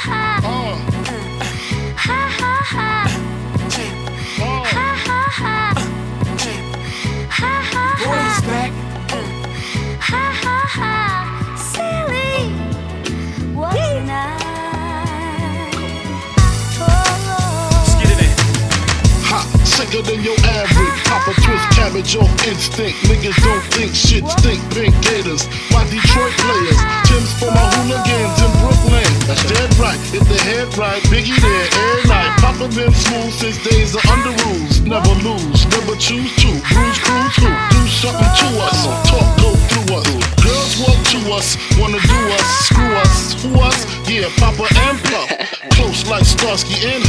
Boys back. Silly, wasn't I? Get it in. Hot, sicker than your average. Papa twist cabbage off instinct. Niggas don't think shit stink. Pink Gators, my Detroit players. Tim's for my hooligans in Brooklyn. That's dead right. Hit the head right. Biggie there every night. Papa been smooth since days of under rules. Never lose, never choose to. Bruise, cruise, who? Do something to us. Talk, go through us. Girls walk to us, wanna do us, screw us, who us? Yeah, Papa and Puff. Close like Starsky and